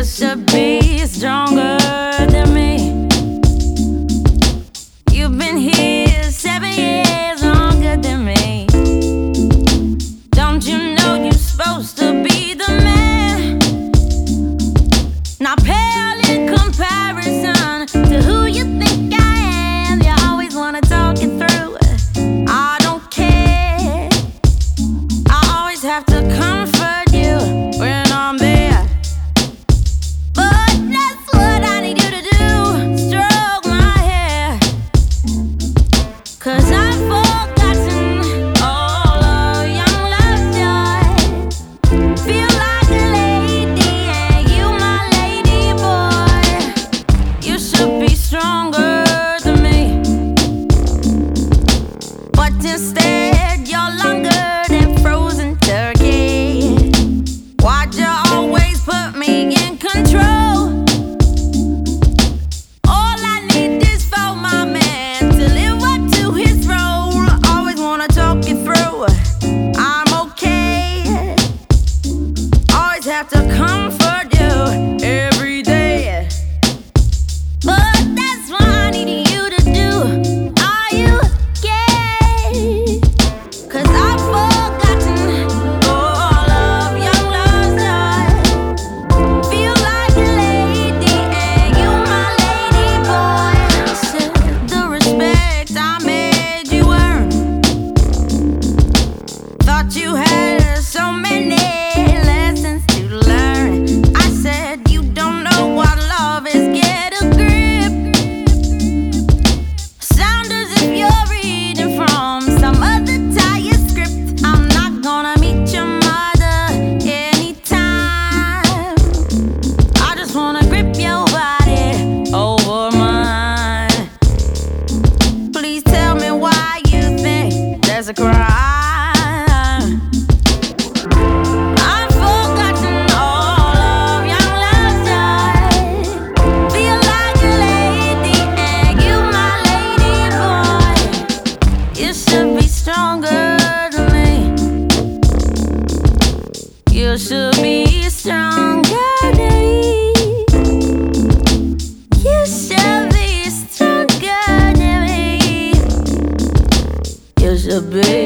should be stronger than me. You've been here 7 years longer than me. Don't you know you're supposed to be the man? Not pale in comparison to who you think I am. You always wanna talk it through. I don't care. I always have to comfort you when I'm there. But that's what I need you to do. Stroke my hair. 'Cause I've forgotten all of young love's joy. Feel like a lady, and you my lady boy. You should be stronger than me, but instead you're longer than frozen turkey. Why'd you always put me in control? All I need is for my man to live up to his role. Always wanna talk it through. I'm okay. Always have to comfort you every day. But that's what I need you to do. Are you gay? 'Cause I've forgotten all of young love's joy. Feel like a lady, and you my lady boy. Said the respect I made you earn. Thought you had so many lessons to learn. I said you don't know what love is. Get a grip. Sound as if you're reading from some other tired script. I'm not gonna meet your mother anytime. I just wanna grip your body over mine. Please tell me why you think there's a crime. I've forgotten all of young love's joy. Feel like a lady, and you my lady boy. You should be stronger than me. You should be stronger than me. You should be stronger than me. You should be